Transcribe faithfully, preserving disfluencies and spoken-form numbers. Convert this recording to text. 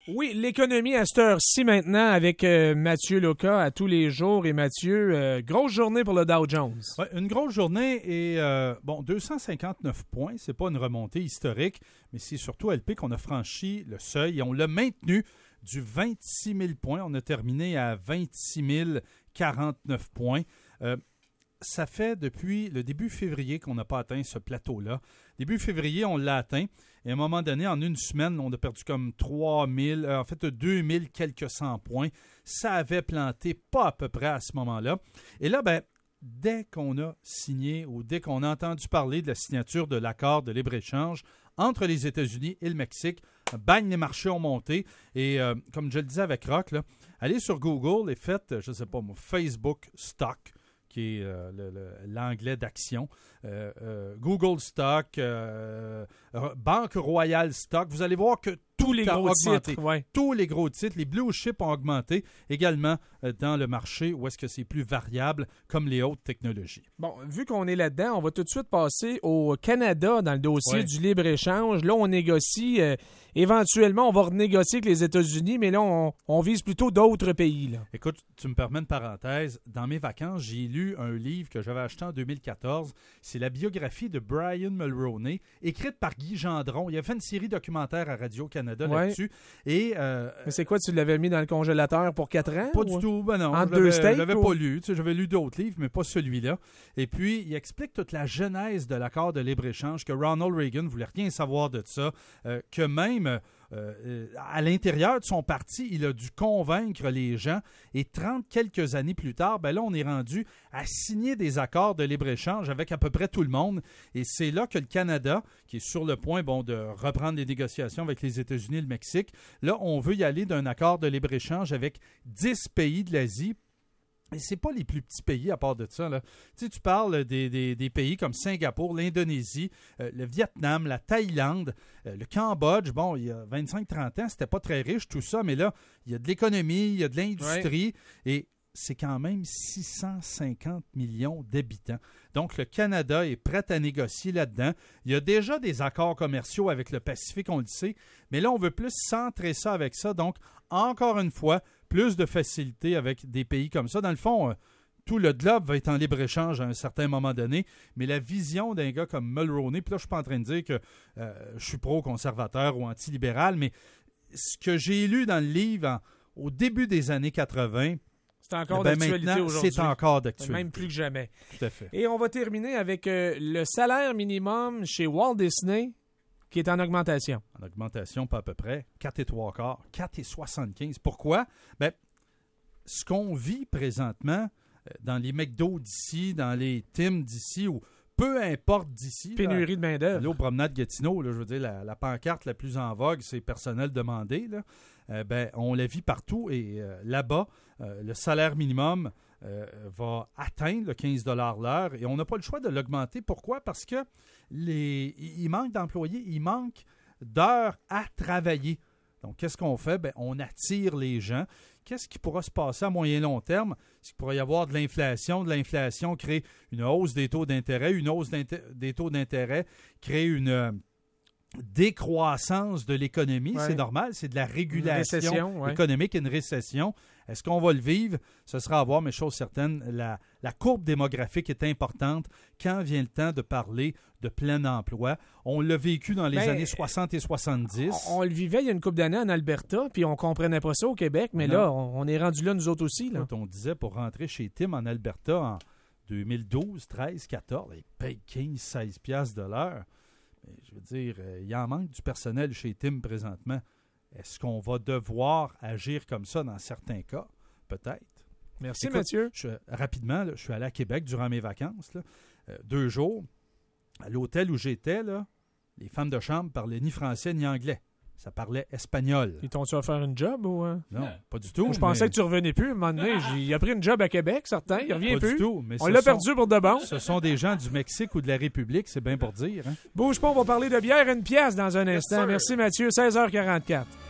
Oui, l'économie à cette heure-ci maintenant avec euh, Mathieu Lucas à tous les jours. Et Mathieu, euh, grosse journée pour le Dow Jones. Ouais, une grosse journée et euh, bon, deux cent cinquante-neuf points. C'est pas une remontée historique, mais c'est surtout à L P qu'on a franchi le seuil et on l'a maintenu du vingt-six mille points. On a terminé à vingt-six mille quarante-neuf points. Euh, ça fait depuis le début février qu'on n'a pas atteint ce plateau-là. Début février, on l'a atteint. Et à un moment donné, en une semaine, on a perdu comme trois mille, euh, en fait deux mille quelques cent points. Ça avait planté pas à peu près à ce moment-là. Et là, ben, dès qu'on a signé ou dès qu'on a entendu parler de la signature de l'accord de libre-échange entre les États-Unis et le Mexique, bang, les marchés ont monté. Et euh, comme je le disais avec Rock, là, allez sur Google et faites, je ne sais pas moi, Facebook Stock, qui est euh, le, le, l'anglais d'action, euh, euh, Google Stock, euh, Banque Royale Stock. Vous allez voir que tous les gros titres, ouais. Tous les gros titres, les blue chips ont augmenté également euh, dans le marché où est-ce que c'est plus variable comme les hautes technologies. Bon, vu qu'on est là-dedans, on va tout de suite passer au Canada dans le dossier ouais. du libre-échange. Là, on négocie, euh, éventuellement, on va renégocier avec les États-Unis, mais là, on, on vise plutôt d'autres pays. Là. Écoute, tu me permets une parenthèse. Dans mes vacances, j'ai lu un livre que j'avais acheté en deux mille quatorze. C'est la biographie de Brian Mulroney, écrite par Guy Gendron. Il a fait une série documentaire à Radio-Canada ouais. là-dessus. Et, euh, Mais c'est quoi, tu l'avais mis dans le congélateur pour quatre ans? Pas ou... du tout, ben non. Entre je deux l'avais, steaks? Je l'avais ou... pas lu. Tu sais, j'avais lu d'autres livres, mais pas celui-là. Et puis, il explique toute la genèse de l'accord de libre-échange, que Ronald Reagan ne voulait rien savoir de ça, euh, que même... Euh, à l'intérieur de son parti, il a dû convaincre les gens et trente quelques années plus tard, ben là, on est rendu à signer des accords de libre-échange avec à peu près tout le monde et c'est là que le Canada, qui est sur le point bon, de reprendre les négociations avec les États-Unis et le Mexique, là, on veut y aller d'un accord de libre-échange avec dix pays de l'Asie. Et c'est pas les plus petits pays à part de ça. Là. Tu sais, tu parles des, des, des pays comme Singapour, l'Indonésie, euh, le Vietnam, la Thaïlande, euh, le Cambodge. Bon, il y a vingt-cinq trente ans, c'était pas très riche tout ça, mais là, il y a de l'économie, il y a de l'industrie ouais. et c'est quand même six cent cinquante millions d'habitants. Donc, le Canada est prêt à négocier là-dedans. Il y a déjà des accords commerciaux avec le Pacifique, on le sait, mais là, on veut plus centrer ça avec ça. Donc, encore une fois, plus de facilité avec des pays comme ça. Dans le fond, euh, tout le globe va être en libre-échange à un certain moment donné, mais la vision d'un gars comme Mulroney, puis là, je ne suis pas en train de dire que euh, je suis pro-conservateur ou anti-libéral, mais ce que j'ai lu dans le livre en, au début des années quatre-vingt, c'est encore ben d'actualité aujourd'hui. C'est encore d'actualité. Même plus que jamais. Tout à fait. Et on va terminer avec euh, le salaire minimum chez Walt Disney, qui est en augmentation. En augmentation, pas à peu près. quatre et trois quarts. quatre et soixante-quinze. Pourquoi? Bien, ce qu'on vit présentement dans les McDo d'ici, dans les Tim d'ici, ou peu importe d'ici. Pénurie là, de main-d'œuvre. Là, au promenade Gatineau, là, je veux dire, la, la pancarte la plus en vogue, c'est personnel demandé. Là. Euh, ben, on la vit partout et euh, là-bas, euh, le salaire minimum euh, va atteindre le quinze dollars l'heure et on n'a pas le choix de l'augmenter. Pourquoi? Parce que les, il manque d'employés, il manque d'heures à travailler. Donc, qu'est-ce qu'on fait? Ben, on attire les gens. Qu'est-ce qui pourra se passer à moyen long terme? C'est qu'il pourrait y avoir de l'inflation. De l'inflation crée une hausse des taux d'intérêt. Une hausse des taux d'intérêt crée une euh, décroissance de l'économie. Ouais. C'est normal. C'est de la régulation ouais. économique et une récession. Est-ce qu'on va le vivre? Ce sera à voir, mais chose certaine, la, la courbe démographique est importante quand vient le temps de parler de plein emploi. On l'a vécu dans les ben, années soixante et soixante-dix. On, on le vivait il y a une couple d'années en Alberta, puis on ne comprenait pas ça au Québec, mais non. là, on, on est rendu là, nous autres aussi. Là. Quand on disait, pour rentrer chez Tim en Alberta en deux mille douze, treize, quatorze, ils payent quinze, seize piastres de l'heure. Mais je veux dire, il y en manque du personnel chez Tim présentement. Est-ce qu'on va devoir agir comme ça dans certains cas? Peut-être. Merci, Écoute, Mathieu. Je, rapidement, là, je suis allé à Québec durant mes vacances. Là, euh, deux jours. À l'hôtel où j'étais, là, les femmes de chambre parlaient ni français ni anglais. Ça parlait espagnol. Ils t'ont-tu offert une job ou... Hein? Non, ouais. pas du tout. Moi, je pensais mais... que tu revenais plus. À un moment donné, il a pris une job à Québec, certain. Il revient pas plus. Du tout, mais on l'a sont... perdu pour de bon. Ce sont des gens du Mexique ou de la République, c'est bien pour dire. Hein? Bouge pas, on va parler de bière une pièce dans un instant. Yes, Merci Mathieu, seize heures quarante-quatre.